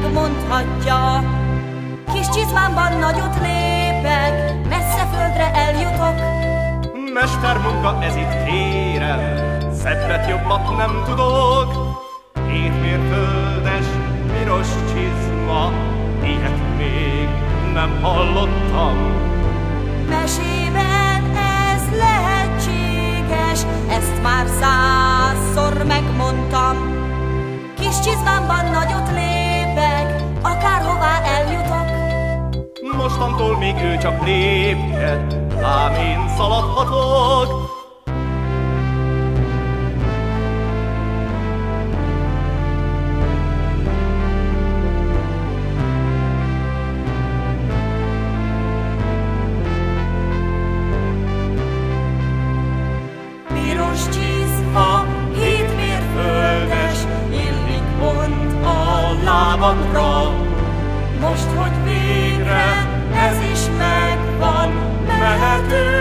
megmondhatja. Kis csizmámban nagyot lépek, messze földre eljutok. Mestermunka ez itt kérem, szebbet jobbat nem tudok. 7 mérföldes piros csizma, ilyet még nem hallottam. Mesében ez lehetséges, ezt már 100-szor megmondtam. Kis csizmámban nagyot lépek, akárhová eljutok. Mostantól még ő csak léphet, ám én szaladhatok. Piros csizma, 7 mérföldes, illik pont a lábamra. Most, hogy végre ez is megvan, mehetünk.